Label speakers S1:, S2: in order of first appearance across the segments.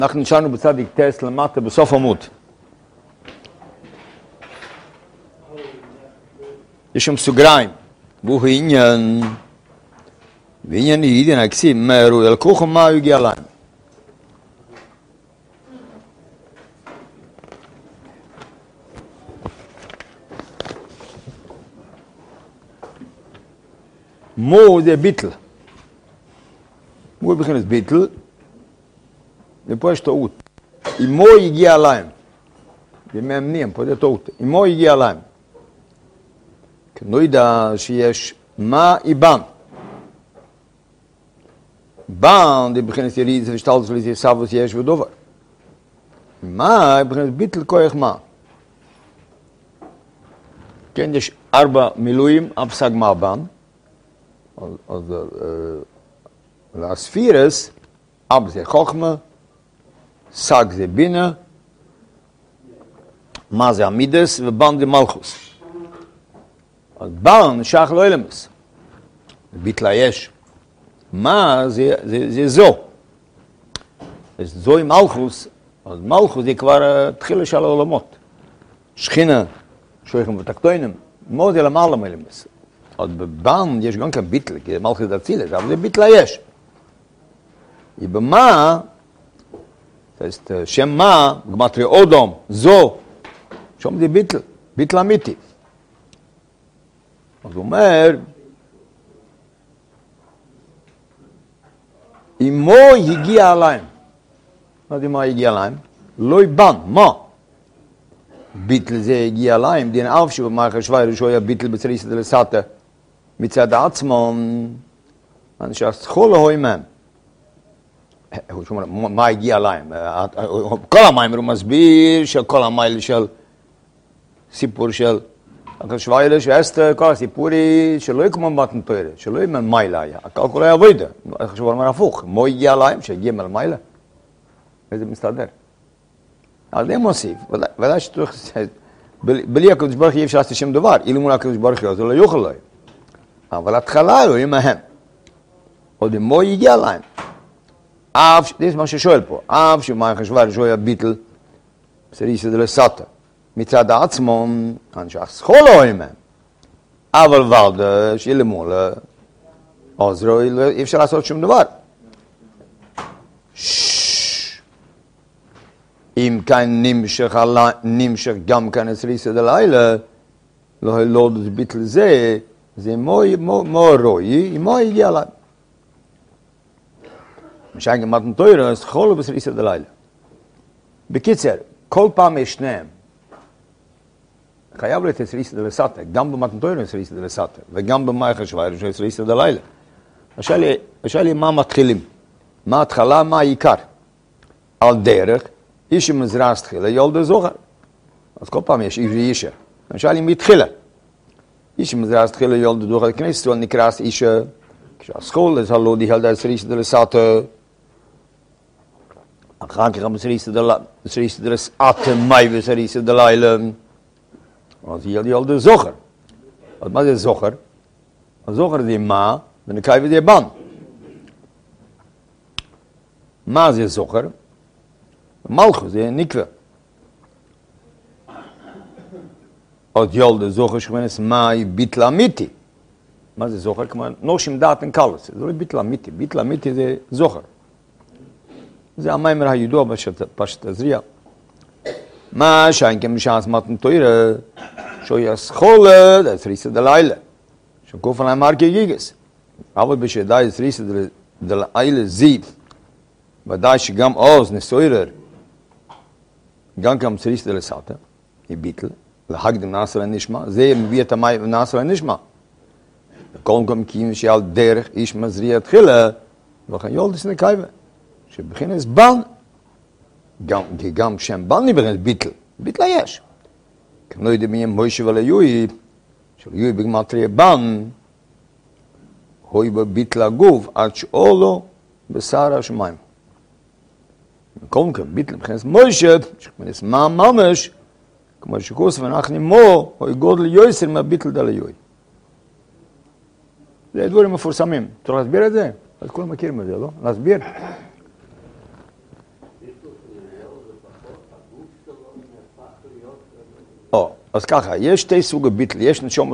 S1: אנחנו נשארנו בצדיק טס למטה בסוף עמוד. יש שם סוגריים. והוא עניין, ועניין ידידין הכסיב, מהרו אל כוחו מה הוא הגיע להם. מו זה ביטל. מו בכנס ביטל. ופה יש טעות. אמו הגיע להם. במאמנים, פה זה טעות. אמו הגיע להם. כנו ידע שיש מה איבן. בן, זה בכנס יריד, זה ושתלת שלי, זה סבוס יש ודובר. מה, בכנס ביטל כוח מה. כן, יש 4 מילואים, הפסק מה בן. אז הספירס, אב זה חוכמה, סג זה בינה, מה זה עמידס, ובן זה מלכוס. אז בן שייך לא אלמס. ביטלה יש. מה זה זו. אז זו עם מלכוס, אז מלכוס זה כבר תחילה של העולמות. שכינה, שויכים ותקטוינים, מה זה למעלה מאלמס. אז בבן יש גם כאן ביטל, כי זה מלכוס דצילס, אבל זה ביטלה יש. ובמה, שם מה, גמטרי אודום, זו, שום זה ביטל, ביטל אמיתי. אז הוא אומר, אמו הגיע עליהם. מה זה מה הגיע עליהם? לא יבן, מה? ביטל זה הגיע עליהם, דין אף שבמערכת השוואה שהוא היה ביטל בצריסת דלסתה, מצד עצמו, אנשי הסכולה הוא עמם. מה הגיע להם? כל המים הוא מסביר שכל המים של סיפור של השוואה שאסתר, כל הסיפורי שלא יקמו מתן תורה, שלא יהיה מיילה היה, הכל כל היה עבודה. עכשיו הוא אומר הפוך, מה הגיע להם? שהגיע מיילה? וזה מסתדר. אז זה מוסיף, ודאי שתוך, בלי הקדוש ברוך הוא אי אפשר לעשות שום דבר, אילו מול הקדוש ברוך הוא, זה לא יוכל להם. אבל התחלה הוא עמהם. עוד מה הגיע להם? זה מה ששואל פה, אף שמה חשבה שהוא היה ביטל, בסריסה דלסתה, מצד עצמו, אנשי הסכולה עמהם, אבל ולדה, שאילמולה, עוזרו, אי אפשר לעשות שום דבר. אם כאן נמשך גם כאן הסריסה דלילה, לא ביטל זה, זה מו רואי, מו הגיע להם. משאין מתן תורה, אז חולו בסריסה דלילה. בקיצר, כל פעם יש שניהם. חייב להיות סריסה דלסתה, גם במתן תורה סריסה דלסתה, וגם במאי חשבה, יש סריסה דלילה. השאלה מה מתחילים? מה התחלה, מה העיקר? על דרך, איש מזרע תחילה, יולדה זוכר. אז כל פעם יש איש ואישה. השאלה מי תחילה? איש מזרע תחילה, יולדה זוכר, כנסת ישראל נקרא אישה, כשהסכול, אז הלא די הלדה סריסה דלסתה, אחר כך בסריסה דלסתה, מאי בסריסה דלילה, אז ילדה זוכר. אז מה זה זוכר? הזוכר זה מה, ונקאי וזה בן. מה זה זוכר? מלכו זה נקווה. אז ילדה זוכר שכמנס מאי ביטל אמיתי. מה זה זוכר? כמו נושים דעת וקלוס. זה לא ביטל אמיתי. ביטל אמיתי זה זוכר. זה המיימר הידוע פשט הזריע. מה שאין כמשעס מתן תורה, שוי הסכולה, זה סריסה דלילה. שגוף עליהם מרקי גיגס. אבל בשדאי סריסה דלילה זיב, ודאי שגם עוז נסוירר, גם כאן סריסה דלסתה, היא ביטל, להקדם נעשה לנשמה, זה מביא את המי ונעשה לנשמה. וכל מקום קים שעל דרך איש מזריע תחילה, וכן יולדס נקייבה. שבכנס בן, גם שם בן נבחנס ביטל, ביטלה יש. כמו לא יודע מי מוישה וליוי, של יוי בגמטריה בן, הוי בביטלה גוף, עד שאולו בשר השמיים. כל מקום ביטל בכנס מוישה, שכמנס מה ממש, כמו שכוס ואנחנו מו, הוי גודל יויסר מהביטל דליוי. זה דברים מפורסמים. צריך להסביר את זה? אז כולם מכירים את זה, לא? להסביר? אז ככה, יש שתי סוגי ביטל, יש נשום,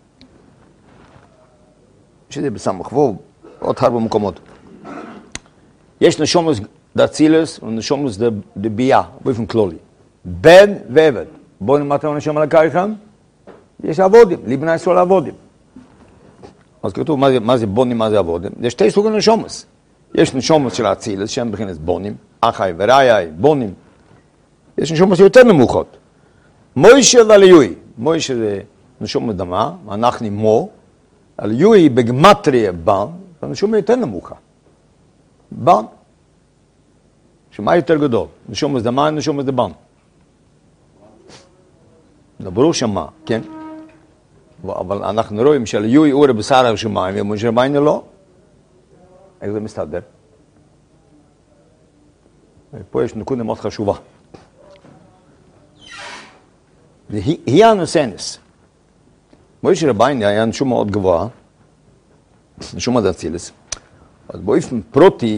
S1: יש את זה בסמך וו, עוד הרבה מקומות. יש נשום דאצילס ונשום דבייה, באופן כללי. בן ועבד. בואו נמטה נשום על הקייכם, יש עבודים, לבני ישראל עבודים. אז כתוב, מה זה בונים, מה זה עבודים? יש שתי סוגי נשומס. יש נשומס של האצילס, שהם בכנס בונים, אחי וראי, בונים. יש נשומס יותר נמוכות. מוישה ועליוי. מוישה זה נשום אדמה, אנחנו מו. עליוי בגמטריה בן, זה נשום יותר נמוכה. בן. שמה יותר גדול? נשום אדמה, נשום אדבן. זה ברור שמה, כן? אבל אנחנו רואים שעליוי אורי בשר השמיים, ומשה רביינו לא. איך זה מסתדר? פה יש נקודה מאוד חשובה. היא הנוסנס. משה רביינו היה נשום מאוד גבוה, נשום עד אצילס. אז באופן פרוטי,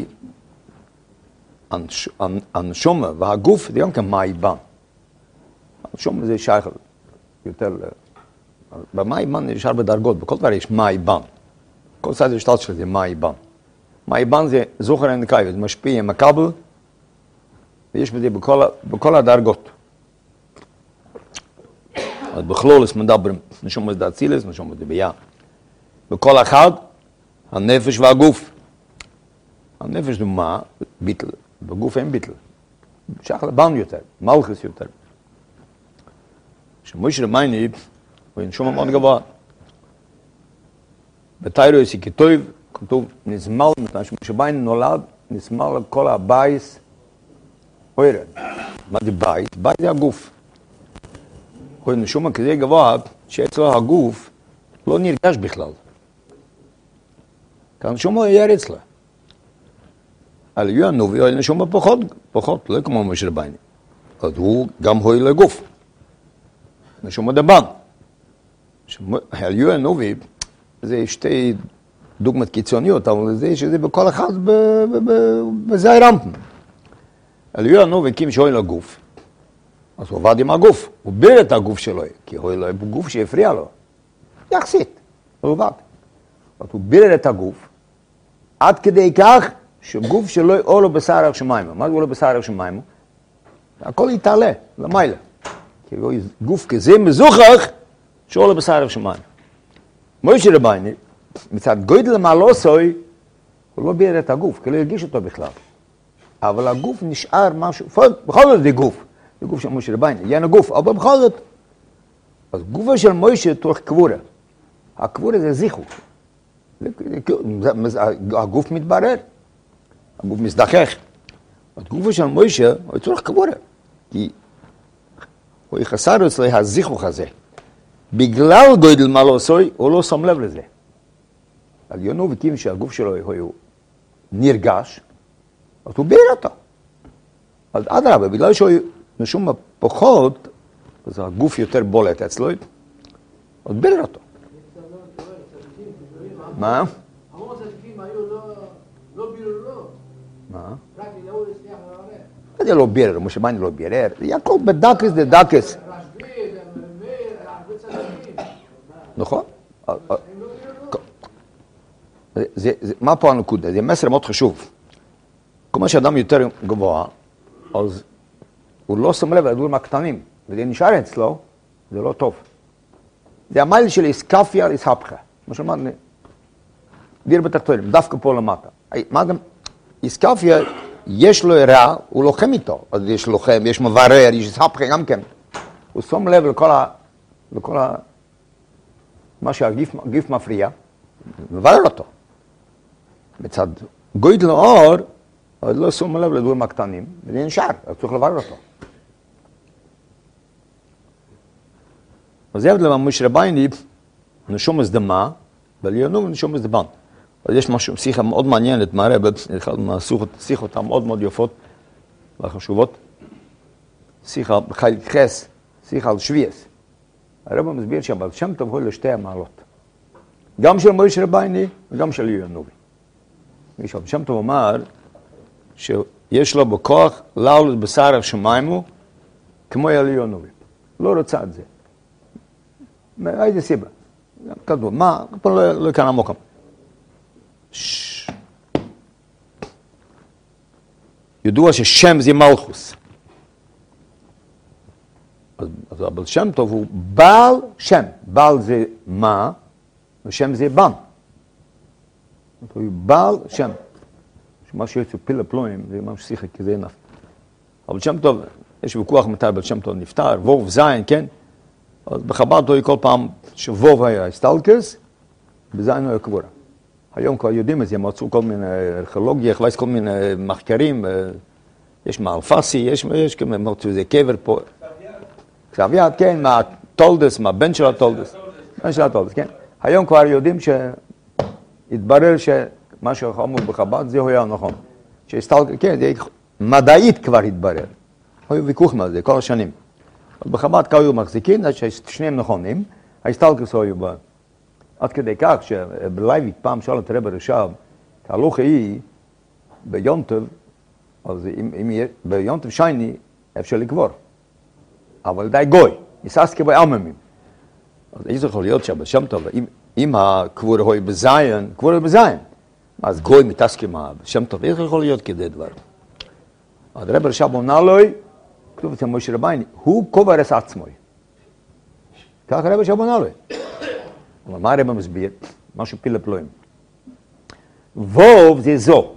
S1: הנשום והגוף זה גם כמאי בן. הנשום זה שייך יותר, במאי בן יש הרבה דרגות, בכל דבר יש מאי בן. כל צד השתת של זה מאי בן. מאי בן זה זוכר הנקאי, זה משפיע מקבל, ויש בזה בכל הדרגות. אז בכלולס מדברים, נשום את האצילס, נשום את הביאה. בכל אחד, הנפש והגוף. הנפש דומה, ביטל, בגוף אין ביטל. שייך לבן יותר, מלכס יותר. שמוישה רביינו, הוא נשום מאוד גבוה. בתיירו יש כתוב, נזמל, משה רביינו נולד, נזמל כל הבייס, אוירן. מה זה בית? בית זה הגוף. הוא נשום כזה גבוה, שאצלו הגוף לא נרגש בכלל. כי הנשום הוא יהיה אצלה. על יהיה הנובי, הוא נשום פחות, לא כמו משה רביינו. אז הוא גם הוא לגוף. נשום דבן. על יהיה הנובי, זה שתי דוגמאות קיצוניות, אבל זה שזה בכל אחד בזה הרמפן. על יהיה הנובי, קים שהוא לגוף. אז הוא עבד עם הגוף, הוא ביר את הגוף שלו, כי הוא לא גוף שהפריע לו. יחסית, הוא עבד. אז הוא ביר את הגוף, עד כדי כך שגוף שלו עולו בשר השמיים. מה זה עולו בשר השמיים? הכל יתעלה, למעלה. כי הוא גוף כזה מזוכח, שעולו בשר השמיים. משה רביינו, מצד גודל מעלוסוי, הוא לא ביר את הגוף, כי לא הרגיש אותו בכלל. אבל הגוף נשאר משהו, בכל זאת זה גוף. זה גוף של משה רביינו, יהיה גוף, אבל בכל זאת. אז גופו של משה תוך קבורה. הקבורה זה זיכוך. הגוף מתברר. הגוף מזדחך. אז גופו של משה הוא תוך קבורה. כי הוא יחסר אצלי הזיכוך הזה. בגלל גודל מעלוסוי, הוא לא שם לב לזה. על יונו וקים שהגוף שלו הוא נרגש, אז הוא ביר אותו. אז אדרבה, בגלל שהוא נשום פחות, אז הגוף יותר בולט אצלו, אז ביר אותו. מה?
S2: המון הצדיקים היו לא ביררו.
S1: מה?
S2: רק ידעו לסליח ולערב.
S1: זה לא בירר, משה רביינו לא בירר. יעקב בדקס דדקס.
S2: רשב"י, מאיר, הרבה צדיקים.
S1: נכון?
S2: הם לא ביררו.
S1: מה פה הנקודה? זה מסר מאוד חשוב. כל מה שאדם יותר גבוה, אז הוא לא שם לב לדברים הקטנים, וזה נשאר אצלו, זה לא טוב. זה המייל של איסקפיה על איסהפכה. מה שאמרנו, דיר בתחתונים, דווקא פה למטה. מה גם, איסקפיה, יש לו רע, הוא לוחם איתו. אז יש לוחם, יש מברר, יש איסהפכה גם כן. הוא שם לב לכל מה שהגיף מפריע, מברר אותו. בצד גודל האור, אז לא שם לב לדברים הקטנים, וזה נשאר, אז צריך לברר אותו. אז זה הבדל משה רביינו, נשום דמה, ועליונו נשום דבן. אז יש משהו, שיחה מאוד מעניינת מהרב, אחד מהשיחות המאוד מאוד יפות וחשובות. שיחה בחלק חס, שיחה על שביעס. הרב מסביר שהבעל שם טוב הוא לשתי המעלות. גם של משה רביינו וגם של עליונו. שם טוב אמר שיש לו בכוח לעלות בשר השמיים כמו עליונו. לא רוצה את זה. איזה סיבה? כתוב, מה? פה לא כאן המוקם. ידוע ששם זה מלכוס. אז הבעל שם טוב הוא בעל שם. בעל זה מה, ושם זה בן. הוא בעל שם. מה שיש פילה פלואים, זה ממש שיחה, כי זה ענף. אבל שם טוב, יש ויכוח מתי בעל שם טוב נפטר, ווב זין, כן? אז בחב"ד הוא כל פעם שווב היה סטלקס, בזין היה קבורה. היום כבר יודעים את זה, מצאו כל מיני ארכיאולוגיה, כל מיני מחקרים, יש מאלפסי, יש כמה, מצאו איזה קבר פה. כתב יד, כן, מהטולדס, מהבן של הטולדס. בן של הטולדס, כן. היום כבר יודעים שהתברר שמה שאמרו בחב"ד זה היה נכון. שסטלקס, כן, זה מדעית כבר התברר. היו ויכוח מה זה, כל השנים. בחב"ד כבר היו מחזיקים, ששניהם נכונים, ההסטלקס היו בה. עד כדי כך שבלייבית פעם שאל את רב הרש"ב, ההלוכה היא ביונטב, אז ביונטב שייני אפשר לקבור. אבל די גוי, ניססקי בו אלממים. אז איזה יכול להיות שבשם טוב, אם הקבור הוא בזיין, קבור הוא בזיין. אז גוי מתעסקים בשם טוב, איך יכול להיות כדי דבר? אז רב הרש"ב עונה לו, כתוב אצל משה רבייני, הוא קובר את עצמו. ככה רב הרש"ב עונה לו. אבל מה הרב מסביר? משהו פילה פלואים. ווב זה זו.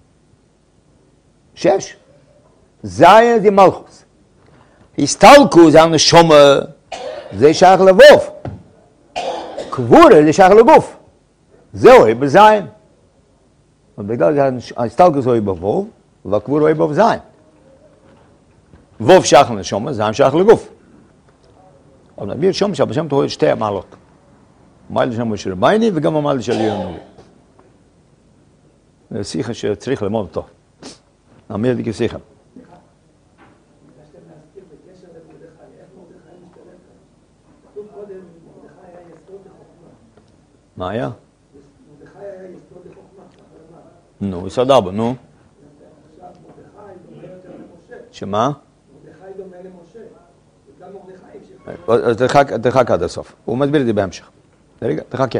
S1: 6. זין זה מלכוס. הסתלקו זה הנשמה, זה שייך לבוב. קבורה זה שייך לגוף. זהו, היא בזין. אבל בגלל זה הסתלקו זה בבוב, והקבורה היא בזין. ווב שייך לנשמה, זין שייך לגוף. אבל נביא שום שבשם תוכל שתי המעלות. המעלה של משה רבייני וגם המעלה של יונובי. זה שיחה שצריך ללמוד אותו. נאמר לי כשיחה. מה היה? נו, יסוד אבא, נו. שמה? אז תחכה עד הסוף. הוא מסביר את זה בהמשך. רגע, תחכה.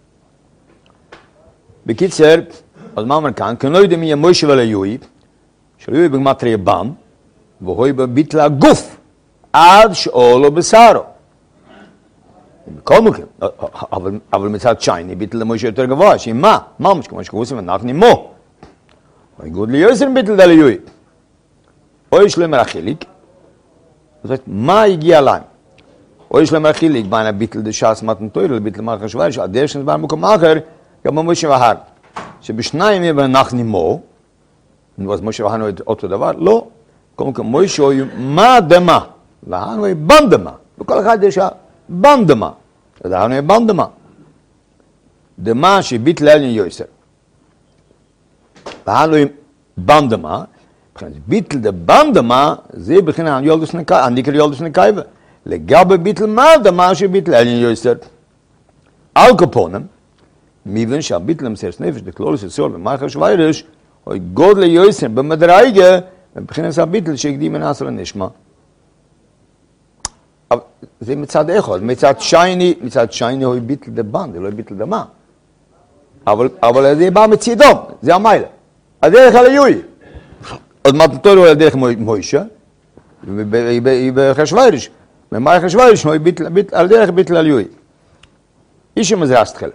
S1: בקיצר, אז מה אומר כאן? כי לא יודעים מי מוישה וליוי, שליוי בגמטריה בם, והוא בביטל הגוף, עד שאולו בשרו. בכל מקרה, אבל מצד שייני, ביטל למוישה יותר גבוה, שהיא מה? מה כמו שקורסים אנחנו מו. ויגוד ליוסר ביטל דליוי. או יש להם רחיליק, זאת אומרת, מה הגיע להם? או יש להם רחיליק, בין הביטל דשאס מתנתויר, לביטל מלך השווייר, שהדרך שנדבר במקום אחר, גם במוישה והר. שבשניים יהיה אנחנו מו, אז מוישה והר הוא אותו דבר? לא. כל מקום מוישה הוא מה דמה, והר הוא בן דמה. וכל אחד יש בן דמה. אז הר הוא בן דמה. דמה שביטל אליין יוסר. והר הוא בן דמה, ביטל דבן דמה, זה בכלל יולדוס נקייבה, הניקר יולדוס נקייבה. לגבי ביטל מה דמה שביטל אליין יוסר. על קופונם, מיבן שהביטל מסרס נפש, דקלולוס יסור במלך השווירש, הוא גודל יוסר במדרגה, ובכלל הביטל שהקדים מנסר לנשמה. זה מצד אחד, מצד שייני הוא ביטל דבן, זה לא ביטל דמה. אבל זה בא מצידו, זה המיילה. הדרך על היוי. אז מתנתו לו על דרך מוישה, היא בחשווירש. במלך השווירש הוא על דרך ביטל על יוי. איש המזרס תחילה.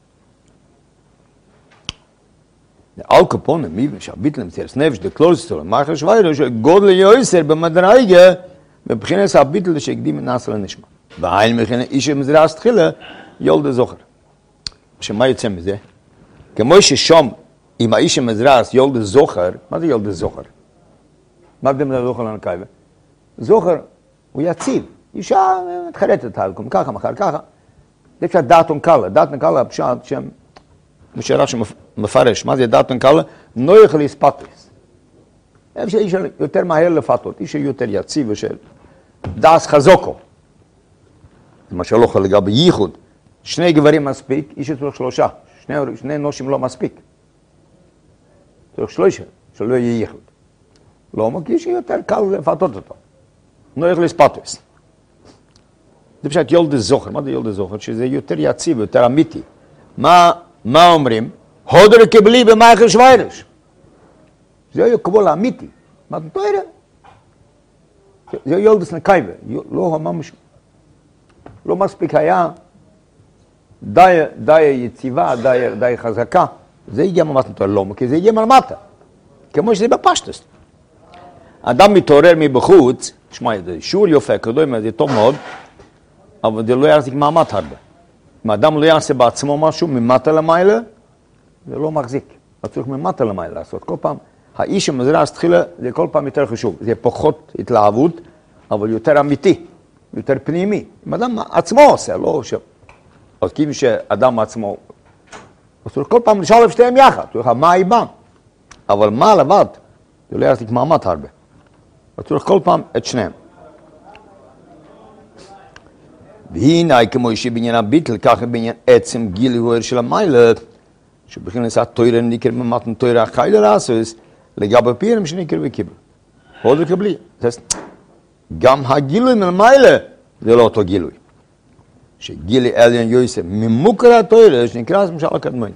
S1: על קופון, מיבן שהביטל מסרס נפש, דקלולוס יסור במלך השווירש, גודל יוסר במדרגה, מבחינת הביטל שהקדים מנסר לנשמה. והאין מבחינת איש המזרס תחילה, יולדה זוכר. שמה יוצא מזה? כמו ששום, אם האיש המזרס יולדה זוכר, מה זה יולדה זוכר? מה קדם לזוכר לנקייבה? זוכר הוא יציב. אישה מתחרטת הלקום, ככה, מחר ככה. זה קצת דעתון קלה. דעתון קלה הפשט שם, משאלה שמפרש, מה זה דעתון קלה? נויך להספטוס. איש יותר מהר לפתות, איש יותר יציב ושל דעס חזוקו. זה מה שלא יכול לגבי ייחוד. שני גברים מספיק, איש צריך 3. שני נושים לא מספיק. צריך 3, שלא יהיה ייחוד. לא, כי איש יותר קל לפתות אותו. נויך להספטוס. זה פשוט יולד זוכר. מה זה יולד זוכר? שזה יותר יציב, יותר אמיתי. מה אומרים? הודר קבלי במייכל שווירש. זה היה קבול אמיתי. מה אתה תראה? זה יולדס נקייבה. לא מספיק היה די יציבה, די חזקה. זה הגיע ממטה לא, כי זה הגיע מלמטה. כמו שזה בפשטס. אדם מתעורר מבחוץ, תשמע, זה שיעור יפה, קדומה, זה טוב מאוד, אבל זה לא יחזיק מעמד הרבה. אם האדם לא יעשה בעצמו משהו ממטה למעלה, זה לא מחזיק. אתה צריך ממטה למעלה לעשות. כל פעם, האיש המזרע תחילה, זה כל פעם יותר חשוב. זה פחות התלהבות, אבל יותר אמיתי, יותר פנימי. אם אדם עצמו עושה, לא ש... אז כאילו שאדם עצמו, אז צריך כל פעם לשאול שתיהם יחד, צריך מה איבם. אבל מה לבד, זה לא יחזיק מעמד הרבה. אז צריך כל פעם את שניהם. והנה, כמו שבעניין הביטל, ככה בעניין עצם גילוי של המיילה, שבכן נעשה תוירה ניקר במתן תוירה חיילה לעשוס, לגבי פירם שניקר וקיבל. הודר קבלי. גם הגילוי מלמיילה זה לא אותו גילוי. שגילי עליון יוסף ממוקר התוירה שנקרא למשל הקדמון.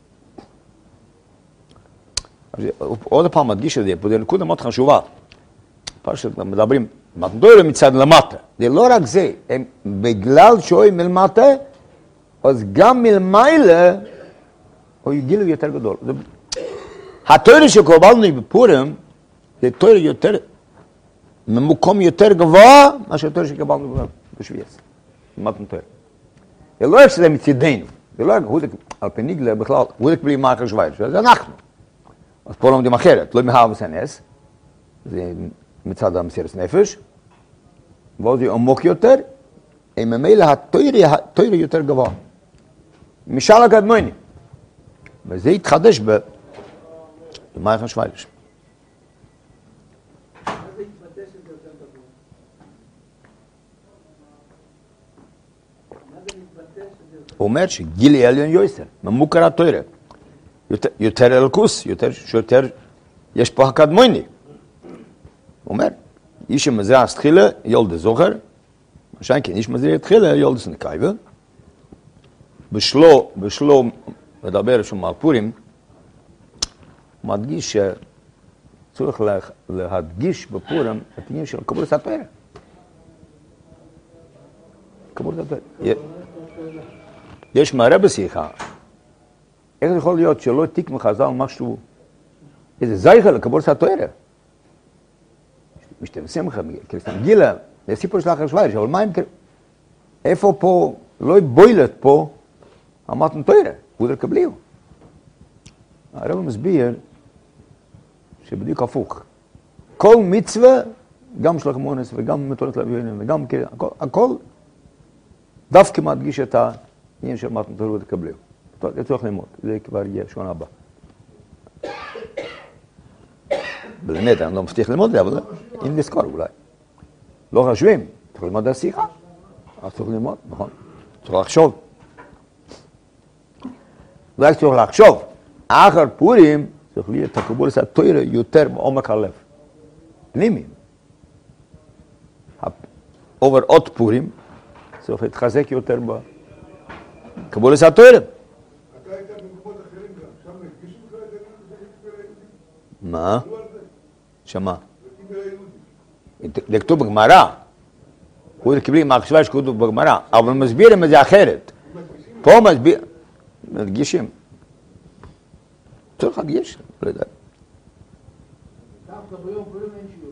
S1: עוד פעם מדגיש את זה, פה זה נקודה מאוד חשובה. פשוט מדברים, מתן תוירה מצד למטה. זה לא רק זה, הם בגלל שוי מלמטה, אז גם מלמיילה, או גילוי יותר גדול. התוירה שקובלנו בפורים, זה תוירה יותר, ממקום יותר גבוה, מאשר התוירה שקובלנו בשוויץ. מתן תוירה. זה לא רק שזה מצדנו, זה לא רק, על פי ניגלה בכלל, הוא בלי מייכל שוויץ, זה אנחנו. אז פה לומדים אחרת, לא מהאב וסנס, זה מצד המסירת נפש, ועוד זה עמוק יותר, אם ממילא התוירה יותר גבוה. משל הקדמוני. וזה יתחדש במייכל שוויץ. הוא אומר שגילי עליון יוסר, ממוקר התוירה. יותר אלקוס, יותר, יש פה הקדמוני. הוא אומר, איש המזרע תחילה יולד זוכר, משל כן, איש מזרע תחילה יולד סנקייבה. בשלו מדבר שם על פורים, הוא מדגיש שצריך להדגיש בפורים את העניין של קבולת התוירה. קבולת התוירה. יש מערה בשיחה, איך זה יכול להיות שלא תיק מחז"ל משהו, איזה זייכל לקבולת התוירה? משתמשים לך, כרסתם גילה, זה סיפור של אחר שוויץ, אבל מה אם איפה פה, לא בוילת פה, המתן תוירה, הוא זה קבליו. הרב מסביר שבדיוק הפוך. כל מצווה, גם שלח מונס וגם מתונת לוויינים וגם הכל, דווקא מדגיש את העניין של מתן תוירה וקבליו. זה צריך ללמוד, זה כבר יהיה שונה הבא. באמת, אני לא מבטיח ללמוד זה, אבל אם נזכור אולי. לא חושבים, צריך ללמוד השיחה. אז צריך ללמוד, נכון. צריך לחשוב. אולי צריך לחשוב. אחר פורים צריך להיות את הקבולת התוירה יותר בעומק הלב. פנימיים. עובר עוד פורים צריך להתחזק יותר בקבולת התוירה.
S2: אתה היית במקומות אחרים גם, שם נפגישו לך את זה?
S1: מה? שמה? זה כתוב בגמרא. הוא קיבלי מהחשבה שכתוב בגמרא, אבל מסבירים את זה אחרת. פה מדגישים. צריך להדגיש, לא יודע.
S2: דווקא ביום פורים אין שיעור.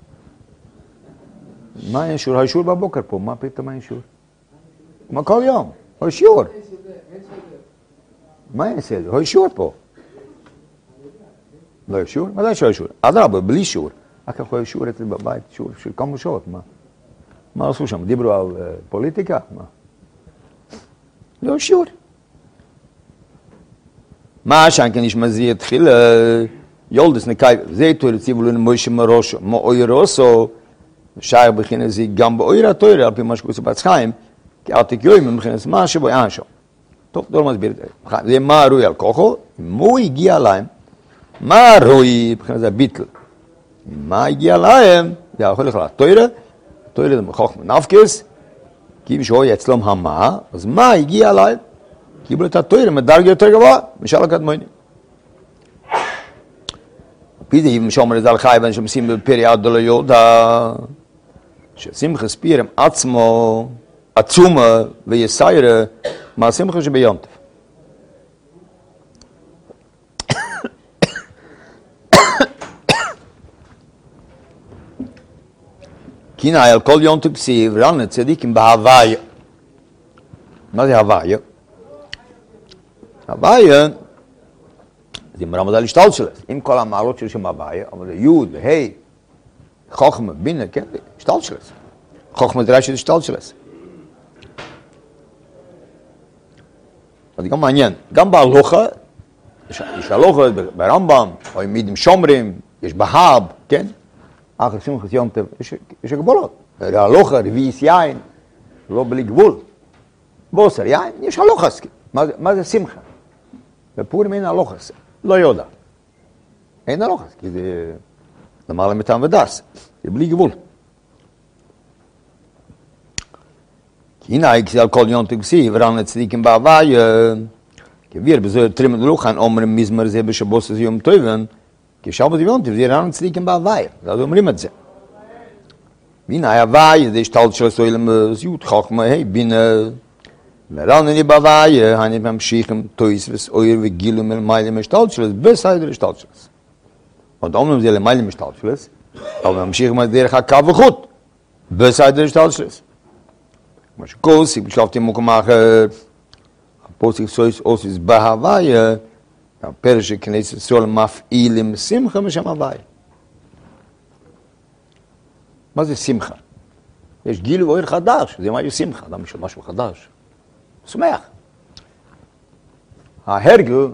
S1: מה אין שיעור? השיעור בבוקר פה, מה פתאום אין שיעור? מה כל יום? השיעור.
S2: אין סדר.
S1: מה אין סדר? השיעור פה. לא יש שיעור? מה זה שיש שיעור? אדרבה, בלי שיעור. אחר כך יש שיעור אצלי בבית, שיעור של כמה שעות, מה? מה עשו שם? דיברו על פוליטיקה? מה? לא יש שיעור. מה שאנכן יש מזיע תחילה, יולדס נקאי, זה תוירה ציבו לנו מוישה מראשו, מאוירוסו, שער בכין הזה גם באויר התוירה, על פי מה שקוראים בצחיים, כי אל תקיועים מבחין הזה מה שבו יענשו. טוב, לא מסביר את זה. זה מה רואי על כוחו, אם הוא הגיע להם, מה רואי, בכלל זה ביטל. מה הגיע להם? זה יכול לכלל, תוירה זה מחוך מנפקס, כיוון שהוא אצלם המה, אז מה הגיע עליי? קיבלו את התורה מדרגה יותר גבוה, משל הקדמונים. פי זה שאומר את זה על חי, ואני שמשים בפרי עד לא יודע, ששמחה ספירם עצמו, עצומה ויסיירה, מהשמחה שביונטף. כי נאי על כל יונטף כסיב, רנה צדיקים בהוויה. מה זה הוויה? הוויה, זה מרמד על השתל שלו. עם כל המעלות של שם הוויה, אבל זה יוד והי, חוכמה, בינה, כן, השתל שלו. חוכמה דרש את השתל שלו. זה גם מעניין. גם בהלוכה, יש הלוכה ברמב"ם, או עם מידים שומרים, יש בהב, כן? אחר שמחת יום טוב, יש הגבולות. ההלוכה, רביעיס יין, לא בלי גבול. בוסר יין, יש הלוכס. מה זה שמחה? בפורים אין הלוכס. לא יודע. אין הלוכס, כי זה למעלה מטעם ודס. זה בלי גבול. כי הנה, על כל יום תגסי, ורן לצדיקים בהווי, כביר בזוהר תרימת ולוחן, אומרים מזמר זה בשבוס הזה יום טויבן, כי שבת יום טוב, זה רן לצדיקים בהווי. אז אומרים את זה. והנה, ההווי, זה השתל של סוילם, זיות חוכמה, היי, בינה, ורן אני בהווי, אני ממשיכים טויס וסויר וגילו מלמיילים השתל שלס, בסיידר השתל שלס. עוד אומרים זה למיילים השתל שלס, אבל ממשיכים את דרך הקו וחוט, בסיידר השתל שלס. כמו שקוסיק, בשלבתי מוקם אחר, הפוסיק סויס אוסיס בהווי, הפרש שכנסת סול מפעילים שמחה משם הווי. מה זה שמחה? יש גיל ואויר חדש, זה משהו שמחה, אדם יש משהו חדש. שמח. ההרגל,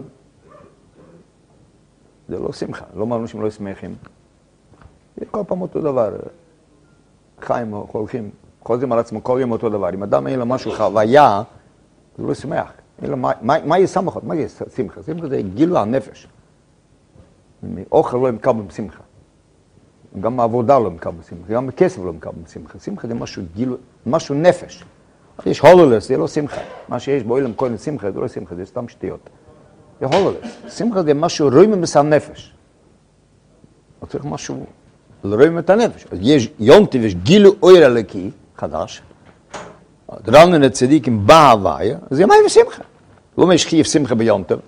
S1: זה לא שמחה, לא אמרנו שהם לא שמחים. זה כל פעם אותו דבר. חיים הולכים, חוזרים על עצמו כל יום אותו דבר. אם אדם אין לו משהו חוויה, זה לא שמח. מה יהיה שמחות? מה יהיה שמחה? שמחה זה גילו הנפש. אוכל לא מקבל בשמחה. גם מעבודה לא מקבל בשמחה. גם בכסף לא מקבל בשמחה. שמחה זה משהו גילו, משהו נפש. יש הולולס, זה לא שמחה. מה שיש באוילם כל שמחה, זה לא שמחה, זה סתם שטויות. זה הולולס. שמחה זה משהו רואים מסע נפש. לא צריך משהו לרואים את הנפש. אז יש יונטי ויש גילו אויר אלוקי חדש. דרמנו לצדיקים בהוויה, זה מה ושמחה. לא משחיף שמחה ביונטב.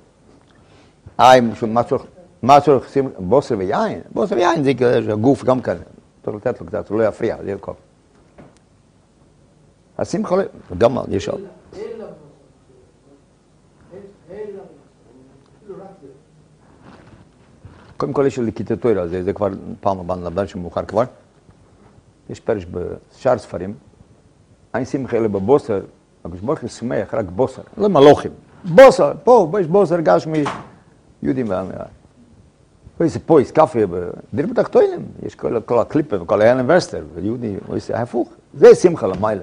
S1: מה צורך שמחה? בוסר ויין. בוסר ויין זה הגוף גם כאן. צריך לתת לו קצת, הוא לא יפריע, זה ילקוב. השמחה לא, גם יש עוד. קודם כל יש לי קיטטוירה, זה כבר פעם הבאה נדבר שמאוחר כבר. יש פרש בשאר ספרים. אין שמחה אלא בבוסר, הקדוש ברוך הוא שמח רק בוסר, לא מלוכים. בוסר, פה יש בוסר גשמי, יהודים ואמריקאים. יש פה, יש קפה, דיר בתחתונים, יש כל הקליפה וכל האנברסטר, ויהודי, יש הפוך. זה שמחה למעלה.